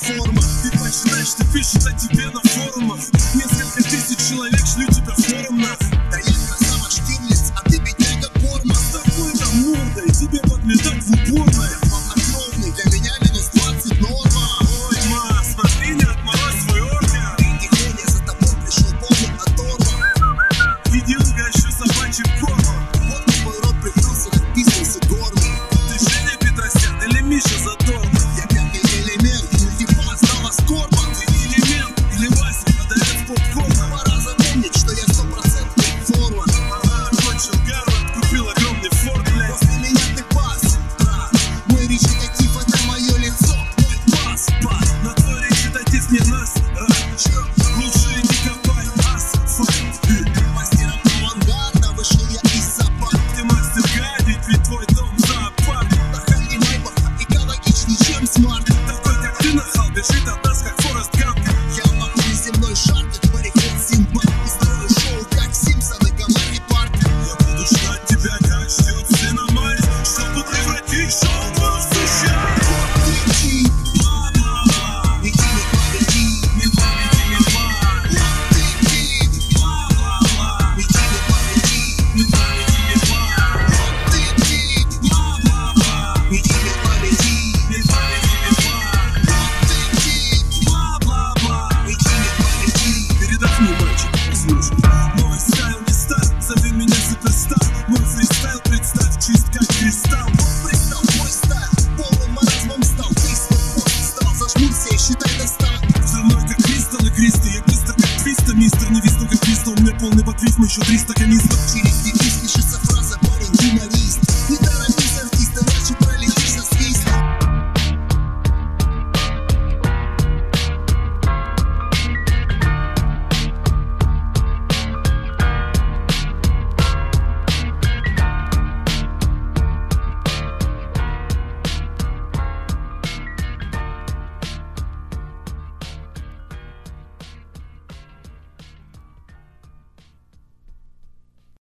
форма. Ты почитаешь, что пишут о тебе на форумах. Несколько тысяч человек шли тебя в форум нас. Да я красава Штирлиц, а ты бедняга Порма. С такой там мордой тебе подметать в уборной. Огромный, для меня минус 20 норма. Ой, ма, смотри, не отморозь свой ордер. Тихоня, за тобой пришел полный оторва. Иди угощу собачий корм. Вот твой рот прикрылся, как писался горный. Ты Женя Петросян или Миша Задорнов? Я пятый элемент, мультипас, дала скорба. Ты не элемент или Вася, продавец попкорна? Пора запомнить, что я 100% форвард. Ага, кончил Гарвард, купил огромный форт, блядь. После меня ты пас, брат. Мой речитатив — это мое лицо, мой пас, пас. Но твой речитатив не нас, лучше иди копай асфальт. Мастером авангарда вышел я из собак. Ты мастер гадить, ведь твой дом зоопарк. Нахальный майбах экологичнее, чем смарт. Такой, как ты, нахал, бежит от нас, как Форест Гамп. Я могу земной шар, как мореход Симба. И строю шоу, как Симпсоны, Гамари Парк. Я буду ждать тебя, как ждет Синомайс, чтобы превратить шоу в сущее. Кричи, Бла-бла-бла, иди не полети. медва, иди медва. Кричи, Бла-бла-бла, иди не полети. медва, иди медва. Кричи, Бла-бла-бла, иди не полети. медва, иди медва. Кричи, Бла-бла-бла. иди не полети. Передохни, мальчик, слушай. Мой стайл не стар, зови меня суперстар. Мой фристайл, представь, чист как кристалл. Пристал мой стайл, полным маразмом стал. Ты свой пост стал, зажмурься и считай до 100. Взрывной как кристалл и кристы. Я быстро как твиста, мистер. Не висну как кристалл, у меня полный баквист, мы еще 300 канистр.